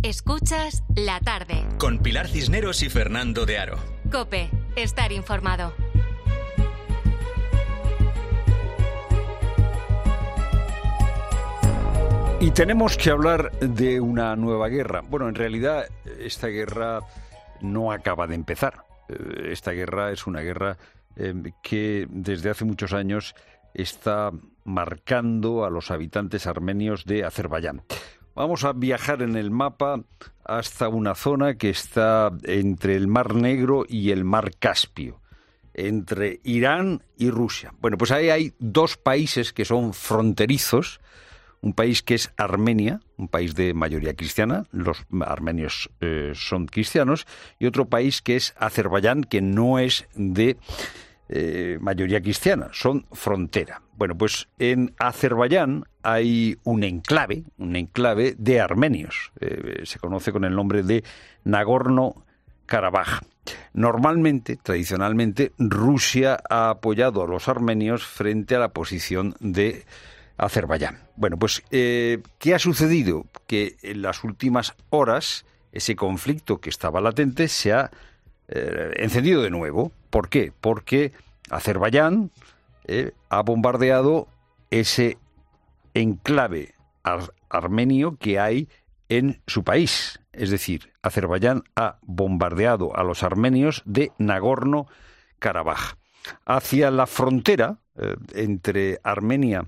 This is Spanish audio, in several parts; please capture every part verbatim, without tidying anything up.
Escuchas La Tarde. Con Pilar Cisneros y Fernando de Aro. COPE. Estar informado. Y tenemos que hablar de una nueva guerra. Bueno, en realidad esta guerra no acaba de empezar. Esta guerra es una guerra eh, que desde hace muchos años está marcando a los habitantes armenios de Azerbaiyán. Vamos a viajar en el mapa hasta una zona que está entre el Mar Negro y el Mar Caspio, entre Irán y Rusia. Bueno, pues ahí hay dos países que son fronterizos. Un país que es Armenia, un país de mayoría cristiana, los armenios eh, son cristianos, y otro país que es Azerbaiyán, que no es de eh, mayoría cristiana, son frontera. Bueno, pues en Azerbaiyán hay un enclave, un enclave de armenios, eh, se conoce con el nombre de Nagorno-Karabaj. Normalmente, tradicionalmente, Rusia ha apoyado a los armenios frente a la posición de Azerbaiyán. Bueno, pues, eh, ¿qué ha sucedido? Que en las últimas horas ese conflicto que estaba latente se ha eh, encendido de nuevo. ¿Por qué? Porque Azerbaiyán eh, ha bombardeado ese enclave ar- armenio que hay en su país. Es decir, Azerbaiyán ha bombardeado a los armenios de Nagorno-Karabaj. Hacia la frontera eh, entre Armenia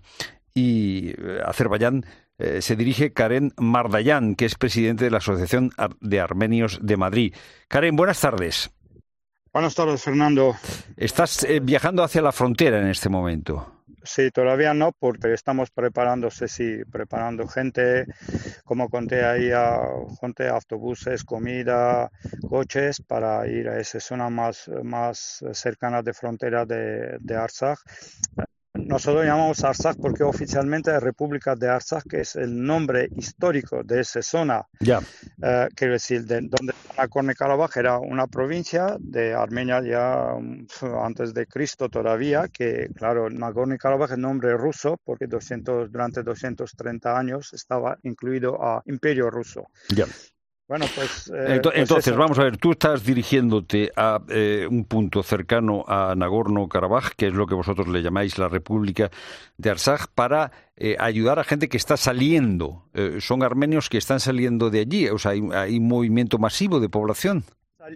y Azerbaiyán eh, se dirige Karen Mardayan, que es presidente de la Asociación de Armenios de Madrid. Karen, buenas tardes. Buenas tardes, Fernando. Estás eh, viajando hacia la frontera en este momento. Sí, todavía no, porque estamos preparándose, sí, preparando gente, como conté ahí, a, gente, autobuses, comida, coches, para ir a esa zona más, más cercana de frontera de, de Artsaj. Nosotros llamamos Artsaj porque oficialmente es República de Artsaj, que es el nombre histórico de esa zona. Ya. Eh, quiero decir, de, donde Nagorno-Karabaj era una provincia de Armenia ya um, antes de Cristo todavía, que claro, Nagorno-Karabaj es nombre ruso porque doscientos, durante doscientos treinta años estaba incluido a Imperio Ruso. Ya. Bueno, pues... Eh, entonces, pues entonces vamos a ver, tú estás dirigiéndote a eh, un punto cercano a Nagorno-Karabaj, que es lo que vosotros le llamáis la República de Artsaj, para eh, ayudar a gente que está saliendo. Eh, son armenios que están saliendo de allí, o sea, hay, hay un movimiento masivo de población.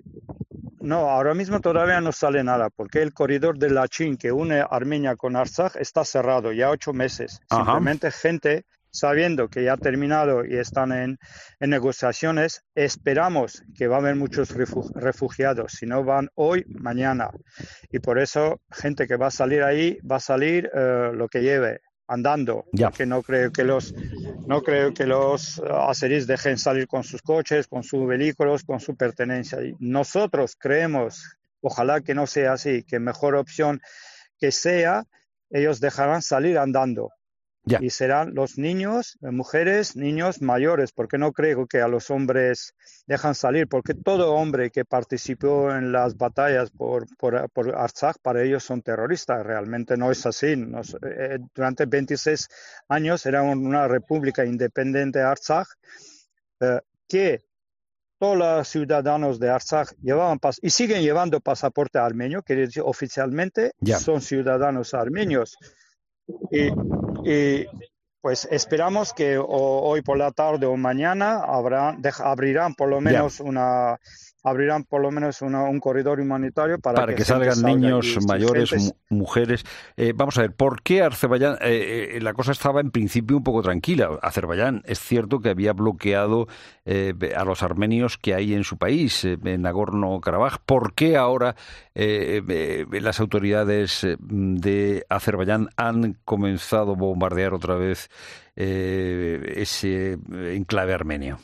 No, ahora mismo todavía no sale nada, porque el corredor de Lachin que une Armenia con Artsaj está cerrado ya ocho meses. Ajá. Simplemente gente... sabiendo que ya ha terminado y están en, en negociaciones, esperamos que va a haber muchos refugiados, si no van hoy, mañana. Y por eso, gente que va a salir ahí, va a salir uh, lo que lleve, andando, ya. Porque no creo que los no creo que los azeríes dejen salir con sus coches, con sus vehículos, con su pertenencia. Y nosotros creemos, ojalá que no sea así, que mejor opción que sea, ellos dejarán salir andando. Ya. Y serán los niños, mujeres, niños mayores, porque no creo que a los hombres dejan salir, porque todo hombre que participó en las batallas por, por, por Artsaj, para ellos son terroristas. Realmente no es así. Nos, eh, durante veintiséis años era una república independiente Artsaj, eh, que todos los ciudadanos de Artsaj llevaban pas- y siguen llevando pasaporte armenio, que oficialmente ya. son ciudadanos armenios. Y, y pues esperamos que o, hoy por la tarde o mañana habrá, de, abrirán por lo menos yeah. una abrirán por lo menos una, un corredor humanitario para, para que, que salgan salga niños, y, mayores, gente... mujeres. Eh, vamos a ver, ¿por qué Azerbaiyán? Eh, eh, la cosa estaba en principio un poco tranquila. Azerbaiyán es cierto que había bloqueado eh, a los armenios que hay en su país, eh, en Nagorno-Karabaj. ¿Por qué ahora eh, eh, las autoridades de Azerbaiyán han comenzado a bombardear otra vez eh, ese enclave armenio?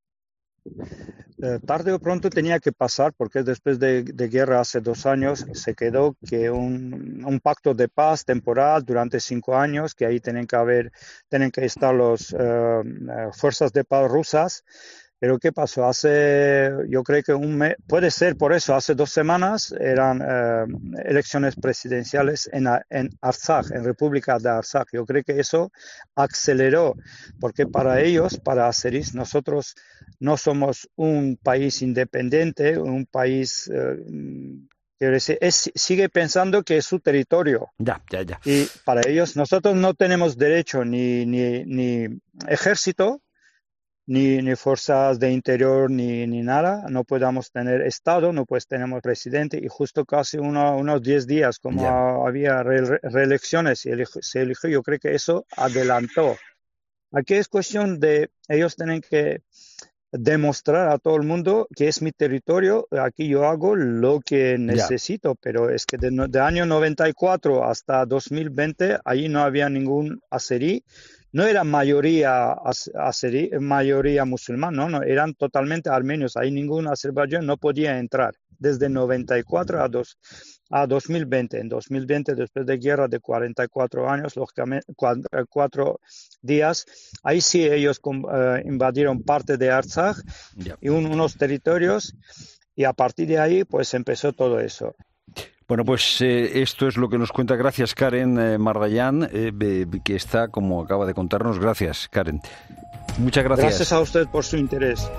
Eh, tarde o pronto tenía que pasar, porque después de, de guerra hace dos años se quedó que un, un pacto de paz temporal durante cinco años, que ahí tienen que haber, tienen que estar las uh, fuerzas de paz rusas, Pero ¿qué pasó? Hace, yo creo que un mes, puede ser por eso, hace dos semanas eran eh, elecciones presidenciales en, en Artsaj, en República de Artsaj. Yo creo que eso aceleró, porque para ellos, para azeríes, nosotros no somos un país independiente, un país eh, que es, sigue pensando que es su territorio. Ya, ya, ya. Y para ellos, nosotros no tenemos derecho ni, ni, ni ejército, Ni, ni fuerzas de interior, ni, ni nada. No podamos tener Estado, no pues tenemos presidente. Y justo casi uno, unos diez días, como Ya. había re, reelecciones y elijo, se eligió, yo creo que eso adelantó. Aquí es cuestión de, ellos tienen que demostrar a todo el mundo que es mi territorio, aquí yo hago lo que necesito, Ya. pero es que de, de año noventa y cuatro hasta dos mil veinte, ahí no había ningún azerí. No era mayoría azerí, mayoría musulmán, no, no, eran totalmente armenios. Ahí ningún Azerbaiyán no podía entrar. Desde noventa y cuatro a, dos, a dos mil veinte. En dos mil veinte, después de guerra de cuarenta y cuatro años, lógicamente, cuatro días, ahí sí ellos uh, invadieron parte de Artsaj Ya. y un, unos territorios, y a partir de ahí pues empezó todo eso. Bueno, pues eh, esto es lo que nos cuenta. Gracias, Karen eh, Mardayan, eh, que está, como acaba de contarnos. Gracias, Karen. Muchas gracias. Gracias a usted por su interés.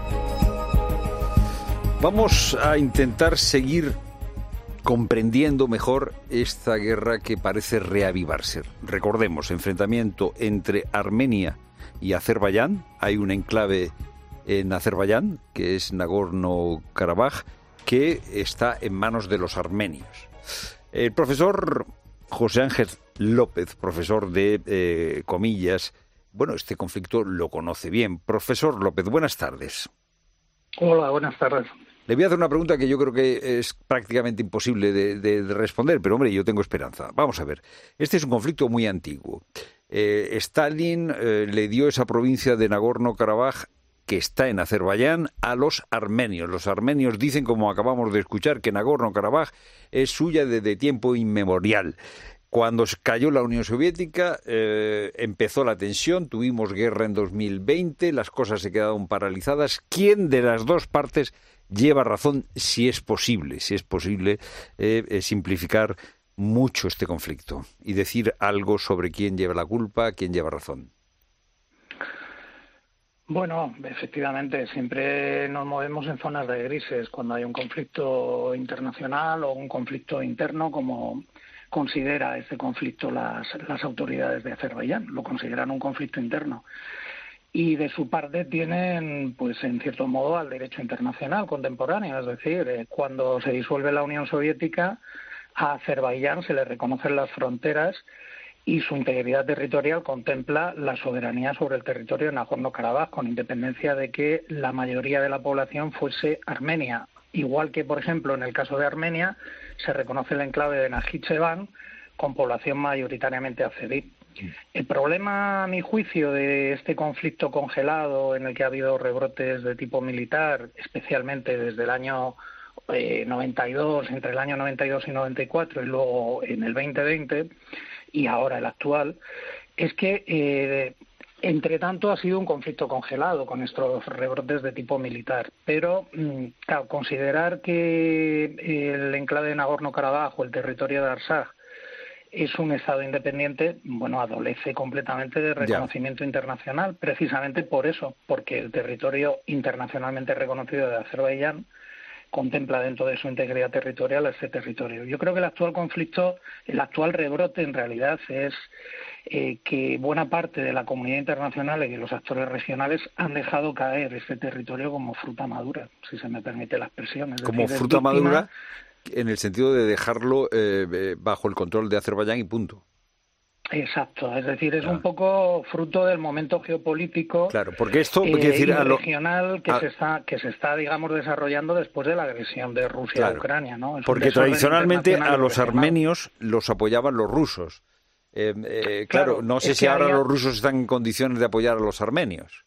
Vamos a intentar seguir comprendiendo mejor esta guerra que parece reavivarse. Recordemos, enfrentamiento entre Armenia y Azerbaiyán. Hay un enclave en Azerbaiyán, que es Nagorno-Karabaj, que está en manos de los armenios. El profesor José Ángel López, profesor de eh, comillas, bueno, este conflicto lo conoce bien. Profesor López, buenas tardes. Hola, buenas tardes. Le voy a hacer una pregunta que yo creo que es prácticamente imposible de, de, de responder, pero hombre, yo tengo esperanza. Vamos a ver, este es un conflicto muy antiguo. Eh, Stalin eh, le dio esa provincia de Nagorno-Karabaj, que está en Azerbaiyán, a los armenios. Los armenios dicen, como acabamos de escuchar, que Nagorno-Karabaj es suya desde tiempo inmemorial. Cuando cayó la Unión Soviética, eh, empezó la tensión, tuvimos guerra en dos mil veinte, las cosas se quedaron paralizadas. ¿Quién de las dos partes lleva razón, si es posible, si es posible eh, eh, simplificar mucho este conflicto y decir algo sobre quién lleva la culpa, quién lleva razón? Bueno, efectivamente, siempre nos movemos en zonas de grises cuando hay un conflicto internacional o un conflicto interno, como considera este conflicto las, las autoridades de Azerbaiyán, lo consideran un conflicto interno. Y de su parte tienen, pues en cierto modo, al derecho internacional contemporáneo, es decir, eh, cuando se disuelve la Unión Soviética, a Azerbaiyán se le reconocen las fronteras y su integridad territorial contempla la soberanía sobre el territorio de Nagorno-Karabaj, con independencia de que la mayoría de la población fuese armenia. Igual que, por ejemplo, en el caso de Armenia, se reconoce el enclave de Najicheván con población mayoritariamente azerí. El problema, a mi juicio, de este conflicto congelado en el que ha habido rebrotes de tipo militar, especialmente desde el año eh, noventa y dos, entre el año noventa y dos y noventa y cuatro, y luego en el veinte veinte, y ahora el actual, es que, eh, entre tanto, ha sido un conflicto congelado con estos rebrotes de tipo militar. Pero, claro, considerar que el enclave de Nagorno-Karabaj o el territorio de Artsaj es un Estado independiente, bueno, adolece completamente de reconocimiento yeah. internacional, precisamente por eso, porque el territorio internacionalmente reconocido de Azerbaiyán contempla dentro de su integridad territorial este territorio. Yo creo que el actual conflicto, el actual rebrote en realidad es eh, que buena parte de la comunidad internacional y de los actores regionales han dejado caer este territorio como fruta madura, si se me permite la expresión. Es como decir, fruta víctima... madura en el sentido de dejarlo eh, bajo el control de Azerbaiyán y punto. Exacto, es decir, es claro. un poco fruto del momento geopolítico claro, porque esto, eh, quiere decir, y a lo, regional que a, se está que se está, digamos, desarrollando después de la agresión de Rusia claro, a Ucrania, ¿no? Es porque tradicionalmente a los regional. armenios los apoyaban los rusos. Eh, eh, claro, claro, no sé si ahora haya... los rusos están en condiciones de apoyar a los armenios.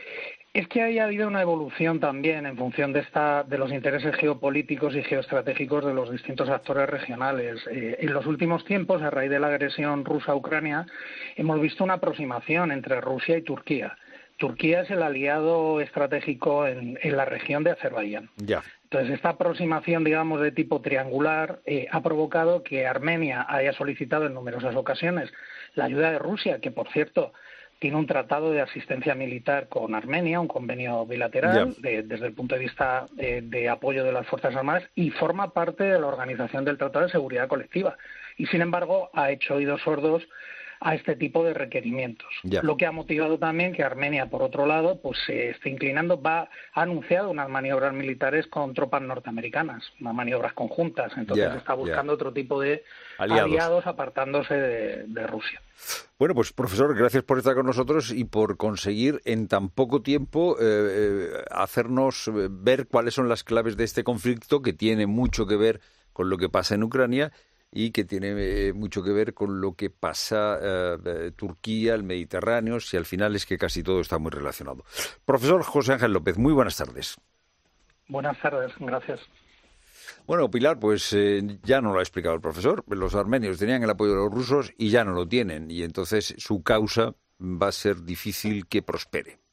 Es que haya habido una evolución también en función de esta de los intereses geopolíticos y geoestratégicos de los distintos actores regionales. Eh, en los últimos tiempos, a raíz de la agresión rusa a Ucrania, hemos visto una aproximación entre Rusia y Turquía. Turquía es el aliado estratégico en, en la región de Azerbaiyán. Ya. Entonces, esta aproximación, digamos, de tipo triangular eh, ha provocado que Armenia haya solicitado en numerosas ocasiones la ayuda de Rusia, que, por cierto, tiene un tratado de asistencia militar con Armenia, un convenio bilateral, de, desde el punto de vista eh, de apoyo de las Fuerzas Armadas, y forma parte de la Organización del Tratado de Seguridad Colectiva. Y, sin embargo, ha hecho oídos sordos a este tipo de requerimientos. Ya. Lo que ha motivado también que Armenia, por otro lado, pues se esté inclinando, va, ha anunciado unas maniobras militares con tropas norteamericanas, unas maniobras conjuntas, entonces ya, está buscando ya. otro tipo de aliados, aliados apartándose de, de Rusia. Bueno, pues profesor, gracias por estar con nosotros y por conseguir en tan poco tiempo eh, eh, hacernos ver cuáles son las claves de este conflicto, que tiene mucho que ver con lo que pasa en Ucrania y que tiene eh, mucho que ver con lo que pasa eh, Turquía, el Mediterráneo, si al final es que casi todo está muy relacionado. Profesor José Ángel López, muy buenas tardes. Buenas tardes, gracias. Bueno, Pilar, pues eh, ya no lo ha explicado el profesor. Los armenios tenían el apoyo de los rusos y ya no lo tienen, y entonces su causa va a ser difícil que prospere.